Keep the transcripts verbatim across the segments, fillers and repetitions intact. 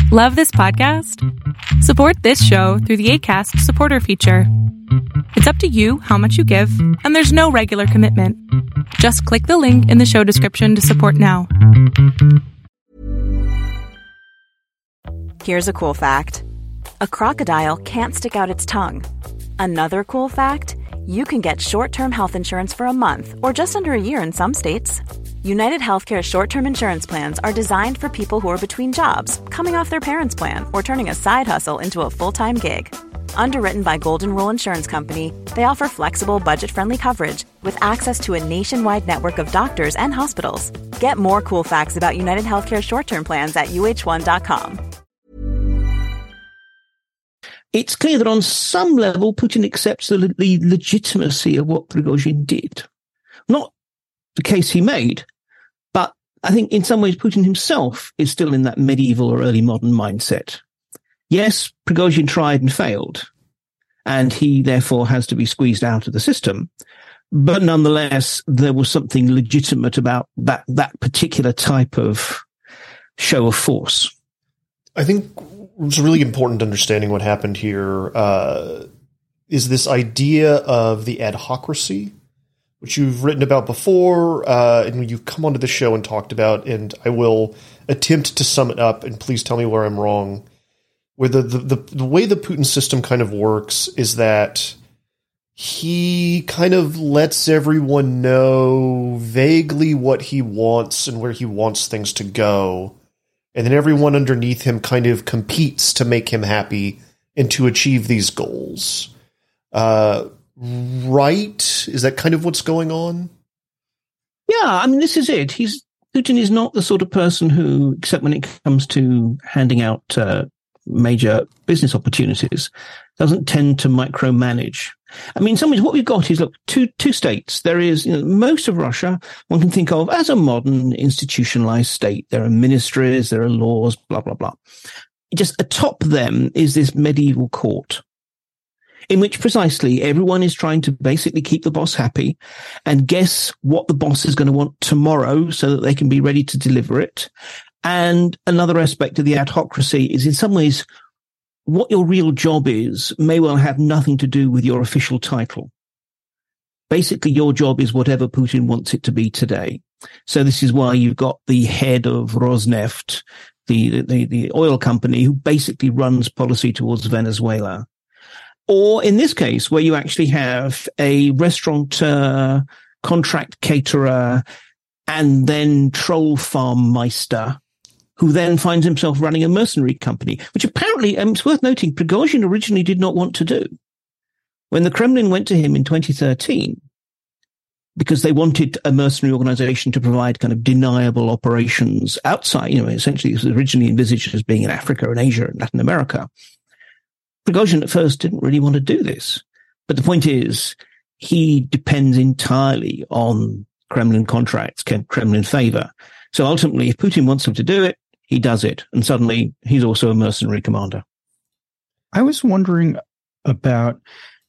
Love this podcast? Support this show through the Acast supporter feature. It's up to you how much you give, and there's no regular commitment. Just click the link in the show description to support now. Here's a cool fact. A crocodile can't stick out its tongue. Another cool fact, you can get short-term health insurance for a month or just under a year in some states. United Healthcare short-term insurance plans are designed for people who are between jobs, coming off their parents' plan, or turning a side hustle into a full-time gig. Underwritten by Golden Rule Insurance Company, they offer flexible, budget-friendly coverage with access to a nationwide network of doctors and hospitals. Get more cool facts about United Healthcare short-term plans at U H one dot com. It's clear that on some level, Putin accepts the, the legitimacy of what Prigozhin did. Not the case he made, but I think in some ways Putin himself is still in that medieval or early modern mindset. Yes, Prigozhin tried and failed, and he therefore has to be squeezed out of the system. But nonetheless, there was something legitimate about that, that particular type of show of force. I think it's really important understanding what happened here uh, is this idea of the adhocracy, which you've written about before, uh, and you've come onto the show and talked about, and I will attempt to sum it up, and please tell me where I'm wrong. Where the, the, the, the way the Putin system kind of works is that he kind of lets everyone know vaguely what he wants and where he wants things to go, and then everyone underneath him kind of competes to make him happy and to achieve these goals. Uh Right? Is that kind of what's going on? Yeah, I mean, this is it. He's Putin is not the sort of person who, except when it comes to handing out uh, major business opportunities, doesn't tend to micromanage. I mean, in some ways, what we've got is, look, two two states. There is, you know, most of Russia one can think of as a modern institutionalized state. There are ministries, there are laws, blah, blah, blah. Just atop them is this medieval court, in which precisely everyone is trying to basically keep the boss happy and guess what the boss is going to want tomorrow so that they can be ready to deliver it. And another aspect of the adhocracy is, in some ways, what your real job is may well have nothing to do with your official title. Basically, your job is whatever Putin wants it to be today. So this is why you've got the head of Rosneft, the, the, the oil company, who basically runs policy towards Venezuela. Or in this case, where you actually have a restaurateur, contract caterer, and then troll farm meister, who then finds himself running a mercenary company, which apparently, um, it's worth noting, Prigozhin originally did not want to do. When the Kremlin went to him in twenty thirteen, because they wanted a mercenary organization to provide kind of deniable operations outside, you know, essentially it was originally envisaged as being in Africa and Asia and Latin America. Prigozhin at first didn't really want to do this. But the point is, he depends entirely on Kremlin contracts, Kremlin favor. So ultimately, if Putin wants him to do it, he does it. And suddenly, he's also a mercenary commander. I was wondering about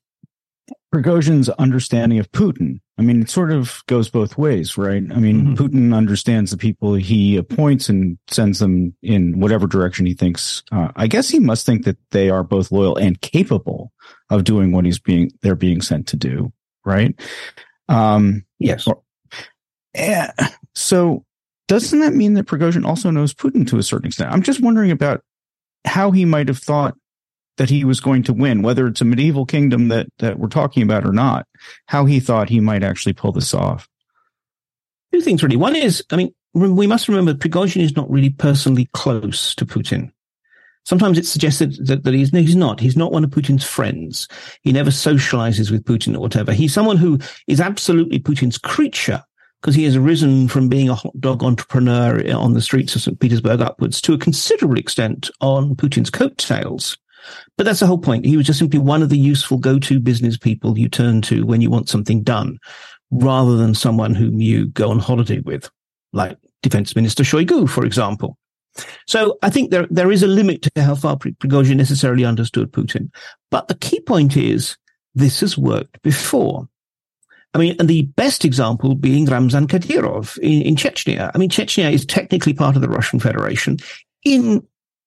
Prigozhin's understanding of Putin. I mean, it sort of goes both ways, right? I mean, mm-hmm. Putin understands the people he appoints and sends them in whatever direction he thinks. Uh, I guess he must think that they are both loyal and capable of doing what he's being they're being sent to do, right? Um, yes. Or, yeah. So doesn't that mean that Prigozhin also knows Putin to a certain extent? I'm just wondering about how he might have thought that he was going to win, whether it's a medieval kingdom that, that we're talking about or not, how he thought he might actually pull this off. Two things, really. One is, I mean, we must remember Prigozhin is not really personally close to Putin. Sometimes it's suggested that, that he's, no, he's not. He's not one of Putin's friends. He never socializes with Putin or whatever. He's someone who is absolutely Putin's creature, because he has risen from being a hot dog entrepreneur on the streets of Saint Petersburg upwards to a considerable extent on Putin's coattails. But that's the whole point. He was just simply one of the useful go-to business people you turn to when you want something done, rather than someone whom you go on holiday with, like Defense Minister Shoigu, for example. So I think there there is a limit to how far Prigozhin necessarily understood Putin. But the key point is this has worked before. I mean, and the best example being Ramzan Kadyrov in, in Chechnya. I mean, Chechnya is technically part of the Russian Federation. In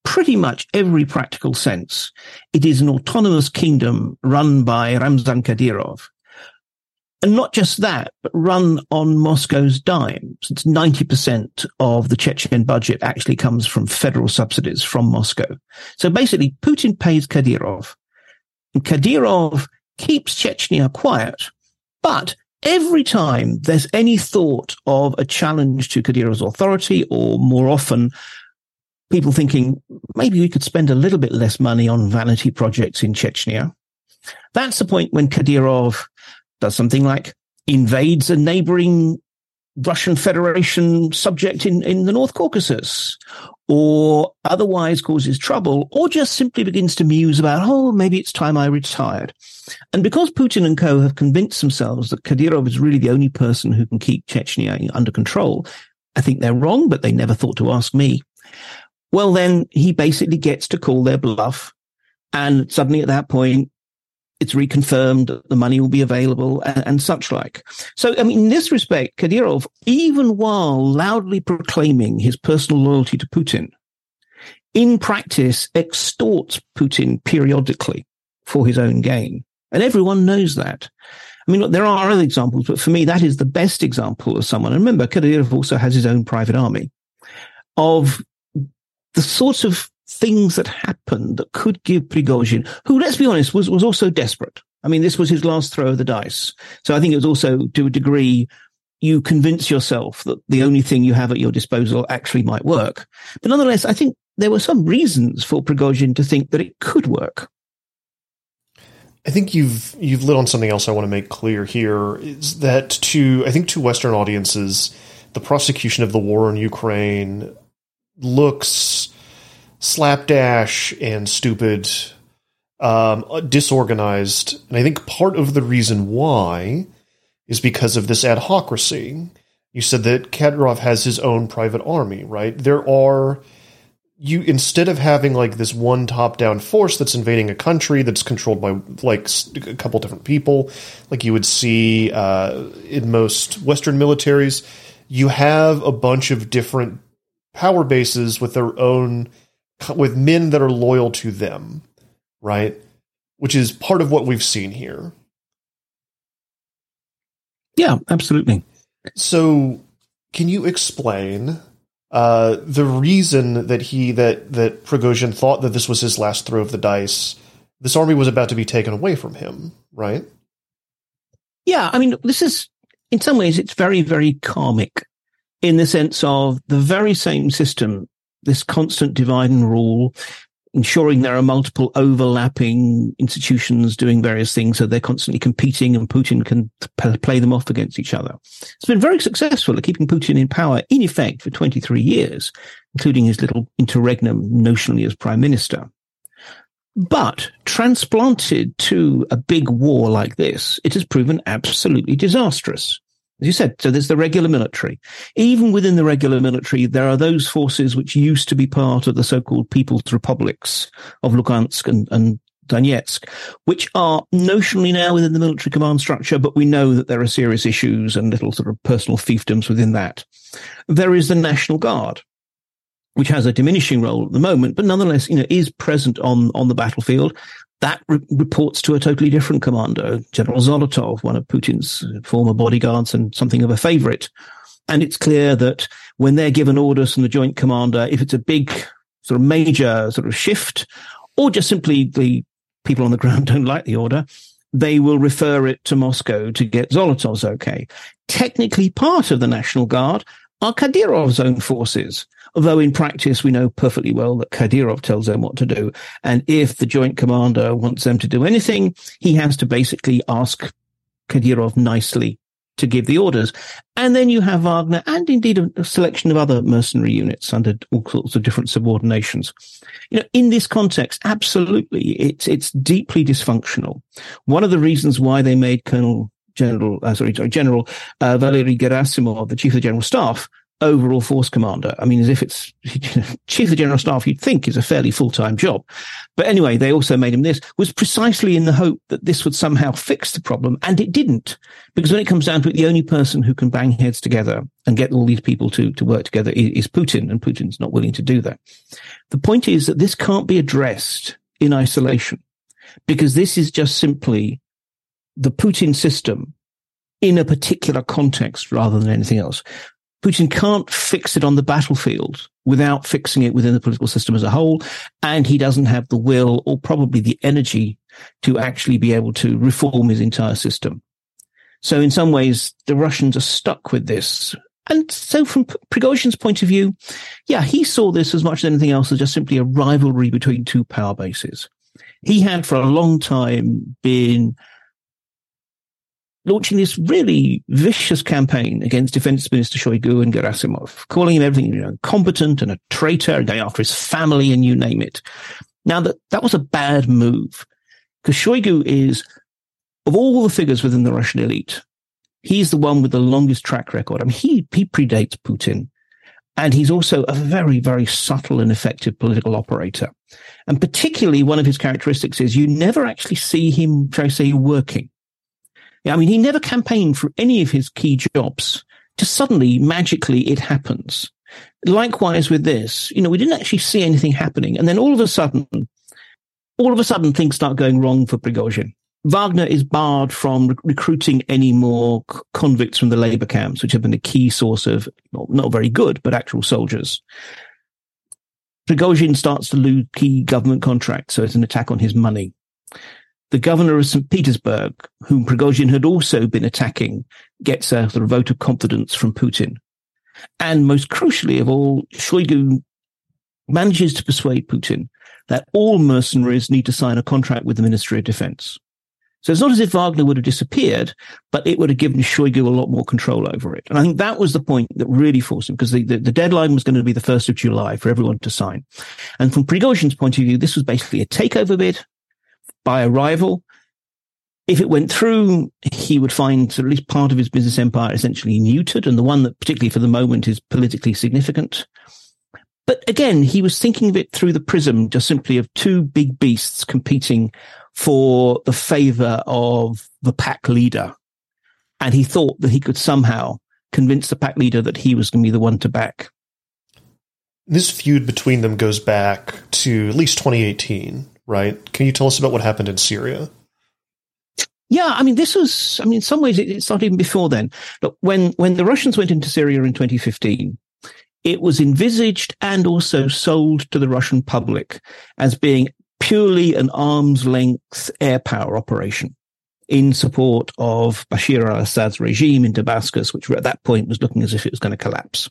pretty much every practical sense, it is an autonomous kingdom run by Ramzan Kadyrov. And not just that, but run on Moscow's dime, since ninety percent of the Chechen budget actually comes from federal subsidies from Moscow. So basically, Putin pays Kadyrov, and Kadyrov keeps Chechnya quiet. But every time there's any thought of a challenge to Kadyrov's authority, or more often, people thinking maybe we could spend a little bit less money on vanity projects in Chechnya, that's the point when Kadyrov does something like invades a neighboring Russian Federation subject in, in the North Caucasus, or otherwise causes trouble, or just simply begins to muse about, oh, maybe it's time I retired. And because Putin and co have convinced themselves that Kadyrov is really the only person who can keep Chechnya under control, I think they're wrong, but they never thought to ask me. Well, then he basically gets to call their bluff, and suddenly at that point, it's reconfirmed that the money will be available and, and such like. So, I mean, in this respect, Kadyrov, even while loudly proclaiming his personal loyalty to Putin, in practice extorts Putin periodically for his own gain. And everyone knows that. I mean, look, there are other examples, but for me, that is the best example of someone. And remember, Kadyrov also has his own private army of the sorts of things that happened that could give Prigozhin, who, let's be honest, was, was also desperate. I mean, this was his last throw of the dice. So I think it was also, to a degree, you convince yourself that the only thing you have at your disposal actually might work. But nonetheless, I think there were some reasons for Prigozhin to think that it could work. I think you've you've lit on something else I want to make clear here, is that to, I think to Western audiences, the prosecution of the war in Ukraine looks slapdash and stupid, um, disorganized. And I think part of the reason why is because of this adhocracy. You said that Kadyrov has his own private army, right? There are, you, instead of having like this one top-down force that's invading a country that's controlled by like a couple different people, like you would see uh, in most Western militaries, you have a bunch of different power bases with their own, with men that are loyal to them, right? Which is part of what we've seen here. Yeah, absolutely. So can you explain uh, the reason that he, that, that Prigozhin thought that this was his last throw of the dice? This army was about to be taken away from him, right? Yeah, I mean, this is, in some ways, it's very, very karmic in the sense of the very same system, this constant divide and rule, ensuring there are multiple overlapping institutions doing various things so they're constantly competing and Putin can p- play them off against each other. It's been very successful at keeping Putin in power, in effect, for twenty-three years, including his little interregnum notionally as prime minister. But transplanted to a big war like this, it has proven absolutely disastrous. As you said, so there's the regular military. Even within the regular military, there are those forces which used to be part of the so-called People's Republics of Lugansk and, and Donetsk, which are notionally now within the military command structure, but we know that there are serious issues and little sort of personal fiefdoms within that. There is the National Guard, which has a diminishing role at the moment, but nonetheless, you know, is present on, on the battlefield. That re- reports to a totally different commander, General Zolotov, one of Putin's former bodyguards and something of a favorite. And it's clear that when they're given orders from the joint commander, if it's a big sort of major sort of shift, or just simply the people on the ground don't like the order, they will refer it to Moscow to get Zolotov's okay. Technically part of the National Guard are Kadyrov's own forces. Although in practice, we know perfectly well that Kadyrov tells them what to do. And if the joint commander wants them to do anything, he has to basically ask Kadyrov nicely to give the orders. And then you have Wagner and indeed a, a selection of other mercenary units under all sorts of different subordinations. You know, in this context, absolutely, it's, it's deeply dysfunctional. One of the reasons why they made Colonel General, uh, sorry, sorry, General uh, Valery Gerasimov, the Chief of the General Staff, overall force commander. I mean, as if it's chief of general staff, you'd think is a fairly full-time job. But anyway, they also made him this, was precisely in the hope that this would somehow fix the problem. And it didn't, because when it comes down to it, the only person who can bang heads together and get all these people to, to work together is, is Putin, and Putin's not willing to do that. The point is that this can't be addressed in isolation, because this is just simply the Putin system in a particular context rather than anything else. Putin can't fix it on the battlefield without fixing it within the political system as a whole, and he doesn't have the will or probably the energy to actually be able to reform his entire system. So in some ways, the Russians are stuck with this. And so from Prigozhin's point of view, yeah, he saw this as much as anything else as just simply a rivalry between two power bases. He had for a long time been launching this really vicious campaign against Defense Minister Shoigu and Gerasimov, calling him everything, you know, incompetent and a traitor, and going after his family and you name it. Now, that, that was a bad move, because Shoigu is, of all the figures within the Russian elite, he's the one with the longest track record. I mean, he, he predates Putin, and he's also a very, very subtle and effective political operator. And particularly one of his characteristics is you never actually see him, shall I say, working. I mean, he never campaigned for any of his key jobs. Just suddenly, magically, it happens. Likewise with this, you know, we didn't actually see anything happening. And then all of a sudden, all of a sudden, things start going wrong for Prigozhin. Wagner is barred from rec- recruiting any more c- convicts from the labor camps, which have been a key source of, not, not very good, but actual soldiers. Prigozhin starts to lose key government contracts, so it's an attack on his money. The governor of Saint Petersburg, whom Prigozhin had also been attacking, gets a sort of vote of confidence from Putin. And most crucially of all, Shoigu manages to persuade Putin that all mercenaries need to sign a contract with the Ministry of Defense. So it's not as if Wagner would have disappeared, but it would have given Shoigu a lot more control over it. And I think that was the point that really forced him, because the, the, the deadline was going to be the first of July for everyone to sign. And from Prigozhin's point of view, this was basically a takeover bid by a rival. If it went through, he would find at least part of his business empire essentially neutered, and the one that particularly for the moment is politically significant. But again, he was thinking of it through the prism just simply of two big beasts competing for the favor of the pack leader. And he thought that he could somehow convince the pack leader that he was going to be the one to back. This feud between them goes back to at least twenty eighteen. Right? Can you tell us about what happened in Syria? Yeah, I mean, this was, I mean, in some ways it, it started even before then. Look, when, when the Russians went into Syria in twenty fifteen, it was envisaged and also sold to the Russian public as being purely an arm's length air power operation in support of Bashar al-Assad's regime in Damascus, which at that point was looking as if it was going to collapse.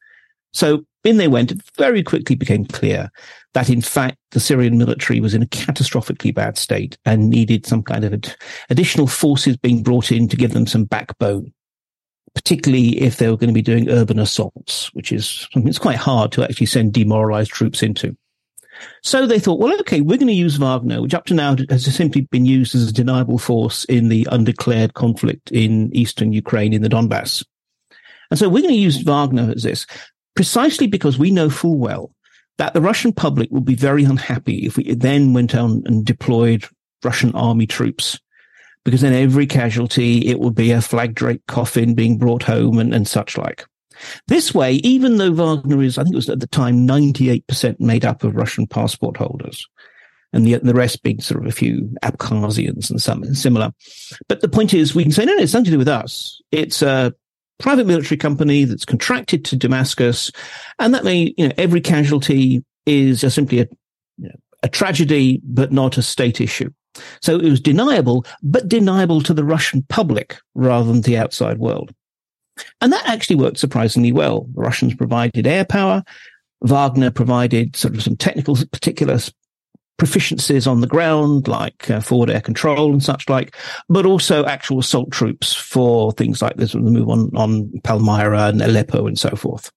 So in they went. It very quickly became clear that, in fact, the Syrian military was in a catastrophically bad state and needed some kind of ad- additional forces being brought in to give them some backbone, particularly if they were going to be doing urban assaults, which is something that's quite hard to actually send demoralized troops into. So they thought, well, okay, we're going to use Wagner, which up to now has simply been used as a deniable force in the undeclared conflict in eastern Ukraine, in the Donbass. And so we're going to use Wagner as this, precisely because we know full well that the Russian public would be very unhappy if we then went on and deployed Russian army troops, because then every casualty, it would be a flag-draped coffin being brought home and, and such like. This way, even though Wagner is, I think it was at the time, ninety-eight percent made up of Russian passport holders, and the, the rest being sort of a few Abkhazians and something similar. But the point is, we can say, no, no, it's nothing to do with us. It's a private military company that's contracted to Damascus, and that may, you know, every casualty is just simply a, you know, a tragedy, but not a state issue. So it was deniable, but deniable to the Russian public rather than the outside world. And that actually worked surprisingly well. The Russians provided air power. Wagner provided sort of some technical particular proficiencies on the ground, like uh, forward air control and such like, but also actual assault troops for things like this, the move on, on Palmyra and Aleppo and so forth.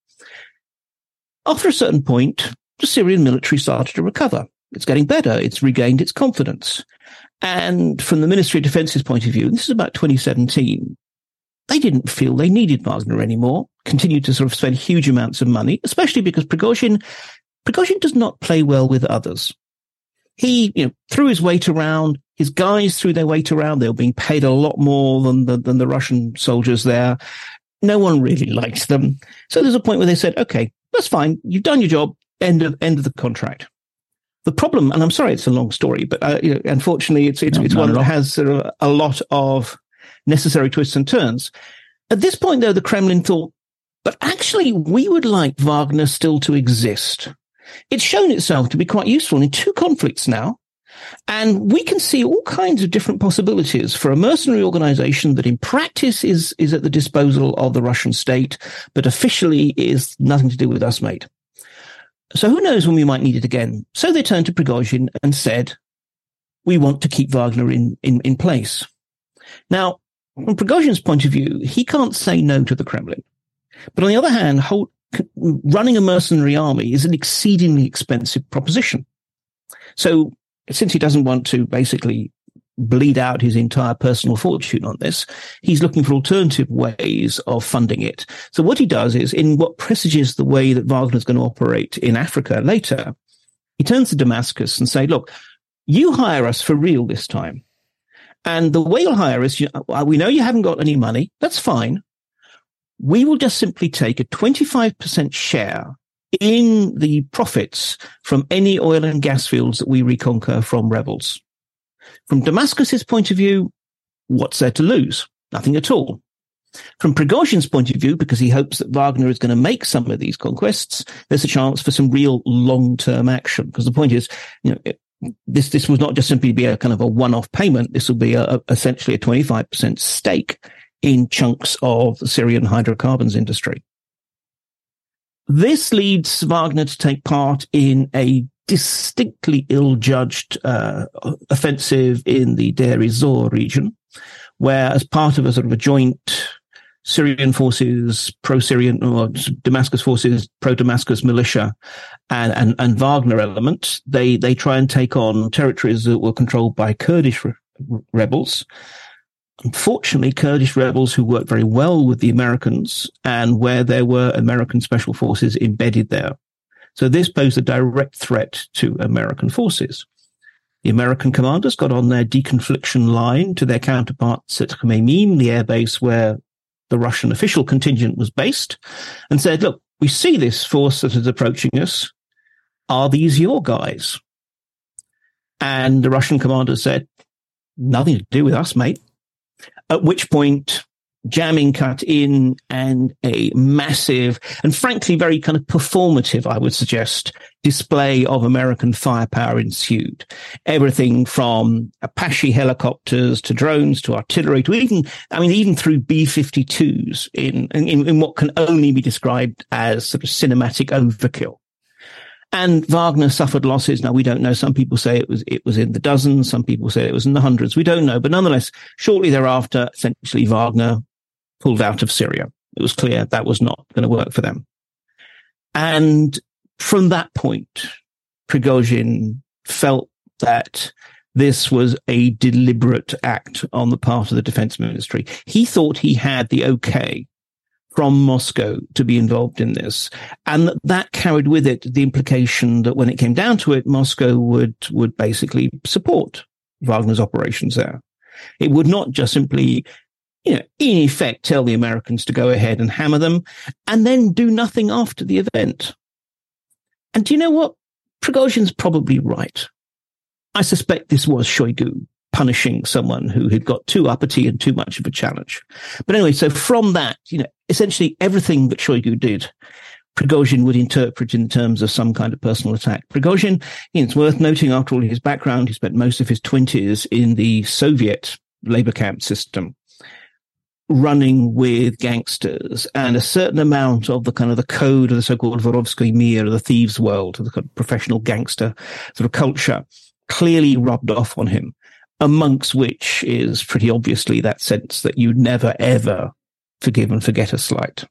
After a certain point, the Syrian military started to recover. It's getting better. It's regained its confidence. And from the Ministry of Defence's point of view, and this is about twenty seventeen, they didn't feel they needed Wagner anymore, continued to sort of spend huge amounts of money, especially because Prigozhin, Prigozhin does not play well with others. He, you know, threw his weight around. His guys threw their weight around. They were being paid a lot more than the, than the Russian soldiers there. No one really liked them. So there's a point where they said, okay, that's fine. You've done your job. End of, end of the contract. The problem, and I'm sorry, it's a long story, but uh, you know, unfortunately, it's it's, no, it's one that has sort of a lot of necessary twists and turns. At this point, though, the Kremlin thought, but actually, we would like Wagner still to exist. It's shown itself to be quite useful in two conflicts now, and we can see all kinds of different possibilities for a mercenary organization that in practice is is at the disposal of the Russian state, but officially is nothing to do with us, mate. So who knows when we might need it again? So they turned to Prigozhin and said, we want to keep Wagner in, in, in place. Now, from Prigozhin's point of view, he can't say no to the Kremlin. But on the other hand, hold, running a mercenary army is an exceedingly expensive proposition. So since he doesn't want to basically bleed out his entire personal fortune on this, he's looking for alternative ways of funding it. So what he does is, in what presages the way that Wagner's going to operate in Africa later, he turns to Damascus and say, look, you hire us for real this time. And the way you'll hire us, you, we know you haven't got any money. That's fine. We will just simply take a twenty-five percent share in the profits from any oil and gas fields that we reconquer from rebels. From Damascus's point of view, what's there to lose? Nothing at all. From Prigozhin's point of view, because he hopes that Wagner is going to make some of these conquests, there's a chance for some real long-term action. Because the point is, you know, it, this this will not just simply be a kind of a one-off payment. This will be a, a, essentially a twenty-five percent stake in chunks of the Syrian hydrocarbons industry. This leads Wagner to take part in a distinctly ill-judged uh, offensive in the Deir ez-Zor region, where as part of a sort of a joint Syrian forces, pro-Syrian, or Damascus forces, pro-Damascus militia, and, and, and Wagner element, they, they try and take on territories that were controlled by Kurdish re- rebels. Unfortunately, Kurdish rebels who worked very well with the Americans and where there were American special forces embedded there. So this posed a direct threat to American forces. The American commanders got on their deconfliction line to their counterparts at Khmeimim, the airbase where the Russian official contingent was based, and said, look, we see this force that is approaching us. Are these your guys? And the Russian commander said, nothing to do with us, mate. At which point, jamming cut in and a massive and frankly very kind of performative, I would suggest, display of American firepower ensued. Everything from Apache helicopters to drones to artillery to even, I mean, even through B fifty-twos in, in, in what can only be described as sort of cinematic overkill. And Wagner suffered losses. Now, we don't know. Some people say it was it was in the dozens. Some people say it was in the hundreds. We don't know. But nonetheless, shortly thereafter, essentially, Wagner pulled out of Syria. It was clear that was not going to work for them. And from that point, Prigozhin felt that this was a deliberate act on the part of the defense ministry. He thought he had the okay from Moscow to be involved in this. And that, that carried with it the implication that when it came down to it, Moscow would, would basically support Wagner's operations there. It would not just simply, you know, in effect, tell the Americans to go ahead and hammer them and then do nothing after the event. And do you know what? Prigozhin's probably right. I suspect this was Shoigu punishing someone who had got too uppity and too much of a challenge. But anyway, so from that, you know, essentially everything that Shoigu did, Prigozhin would interpret in terms of some kind of personal attack. Prigozhin, you know, it's worth noting, after all his background, he spent most of his twenties in the Soviet labor camp system, running with gangsters, and a certain amount of the kind of the code of the so-called Vorovskoy Mir, the thieves' world, the kind of professional gangster sort of culture, clearly rubbed off on him, amongst which is pretty obviously that sense that you never, ever forgive and forget a slight.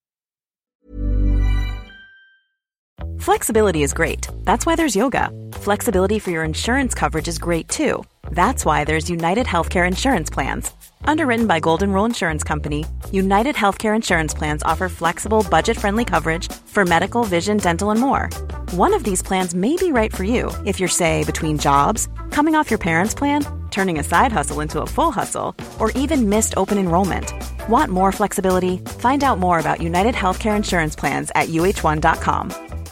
Flexibility is great. That's why there's yoga. Flexibility for your insurance coverage is great too. That's why there's United Healthcare Insurance Plans. Underwritten by Golden Rule Insurance Company, United Healthcare Insurance Plans offer flexible, budget-friendly coverage for medical, vision, dental, and more. One of these plans may be right for you if you're, say, between jobs, coming off your parents' plan, turning a side hustle into a full hustle, or even missed open enrollment. Want more flexibility? Find out more about United Healthcare Insurance Plans at U H one dot com.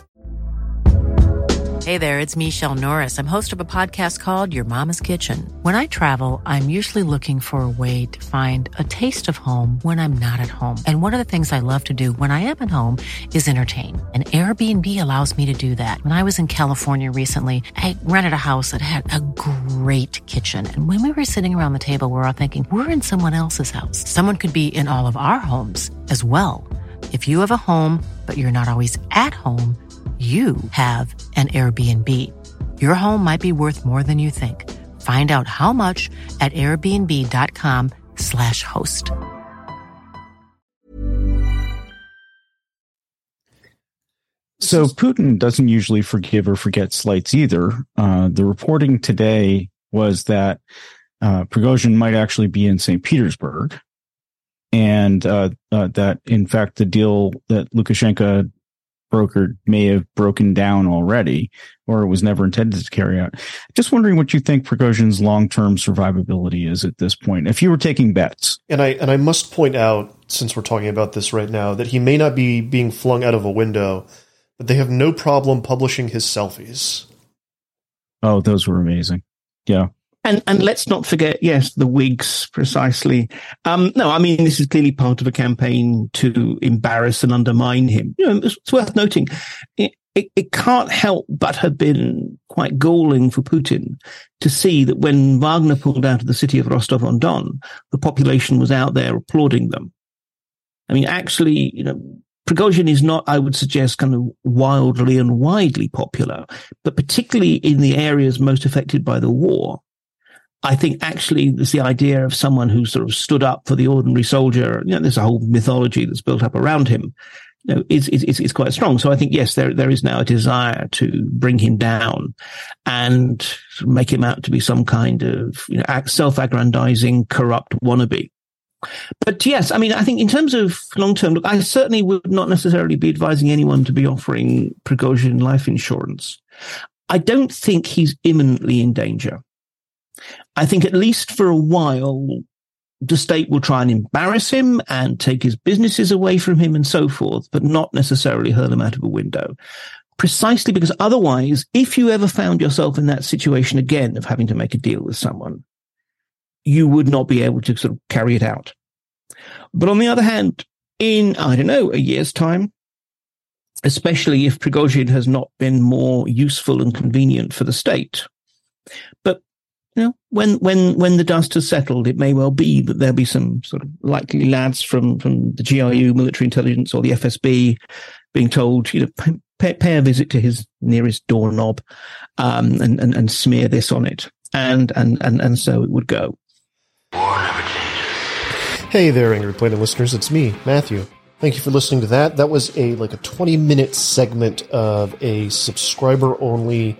Hey there, it's Michelle Norris. I'm host of a podcast called Your Mama's Kitchen. When I travel, I'm usually looking for a way to find a taste of home when I'm not at home. And one of the things I love to do when I am at home is entertain. And Airbnb allows me to do that. When I was in California recently, I rented a house that had a great kitchen. And when we were sitting around the table, we were all thinking, we're in someone else's house. Someone could be in all of our homes as well. If you have a home, but you're not always at home, you have an Airbnb. Your home might be worth more than you think. Find out how much at airbnb.com slash host. So Putin doesn't usually forgive or forget slights either. Uh, the reporting today was that uh, Prigozhin might actually be in Saint Petersburg, and uh, uh, that, in fact, the deal that Lukashenko brokered may have broken down already, or it was never intended to carry out. Just wondering what you think Prigozhin's long-term survivability is at this point, if you were taking bets. And I and I must point out, since we're talking about this right now, that he may not be being flung out of a window, but they have no problem publishing his selfies. Oh, those were amazing. Yeah. And and let's not forget, yes, the Whigs, precisely. Um, no, I mean, this is clearly part of a campaign to embarrass and undermine him. You know, it's, it's worth noting, it, it, it can't help but have been quite galling for Putin to see that when Wagner pulled out of the city of Rostov-on-Don, the population was out there applauding them. I mean, actually, you know, Prigozhin is not, I would suggest, kind of wildly and widely popular, but particularly in the areas most affected by the war. I think actually there's the idea of someone who sort of stood up for the ordinary soldier. You know, there's a whole mythology that's built up around him. You know, is is is quite strong. So I think yes, there there is now a desire to bring him down and make him out to be some kind of, you know, self-aggrandizing, corrupt wannabe. But yes, I mean, I think in terms of long-term, look, I certainly would not necessarily be advising anyone to be offering Prigozhin life insurance. I don't think he's imminently in danger. I think at least for a while, the state will try and embarrass him and take his businesses away from him and so forth, but not necessarily hurl him out of a window. Precisely because otherwise, if you ever found yourself in that situation again of having to make a deal with someone, you would not be able to sort of carry it out. But on the other hand, in, I don't know, a year's time, especially if Prigozhin has not been more useful and convenient for the state, but you know, when, when, when the dust has settled, it may well be that there'll be some sort of likely lads from, from the G R U, military intelligence, or the F S B being told, you know, pay, pay a visit to his nearest doorknob, um, and, and, and smear this on it. And, and, and, and so it would go. War never changes. Hey there, Angry Planet listeners. It's me, Matthew. Thank you for listening to that. That was a, like a twenty minute segment of a subscriber only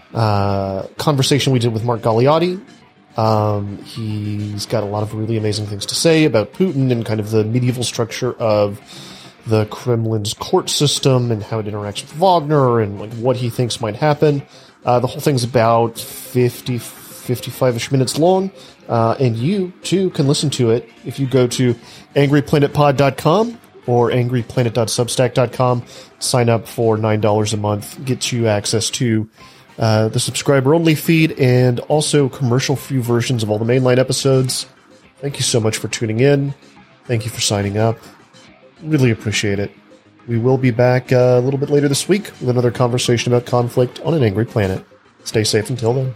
Uh, conversation we did with Mark Galeotti. Um, he's got a lot of really amazing things to say about Putin and kind of the medieval structure of the Kremlin's court system and how it interacts with Wagner and like what he thinks might happen. Uh, the whole thing's about fifty, fifty-five-ish minutes long, uh, and you, too, can listen to it if you go to angry planet pod dot com or angry planet dot substack dot com. Sign up for nine dollars a month, gets you access to Uh, the subscriber-only feed, and also commercial-free versions of all the mainline episodes. Thank you so much for tuning in. Thank you for signing up. Really appreciate it. We will be back uh, a little bit later this week with another conversation about conflict on an angry planet. Stay safe until then.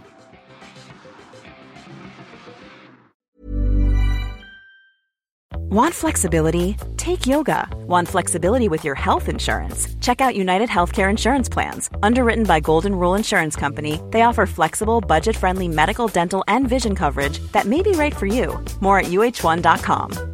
Want flexibility? Take yoga. Want flexibility with your health insurance? Check out United Healthcare Insurance Plans. Underwritten by Golden Rule Insurance Company, they offer flexible, budget-friendly medical, dental, and vision coverage that may be right for you. More at U H one dot com.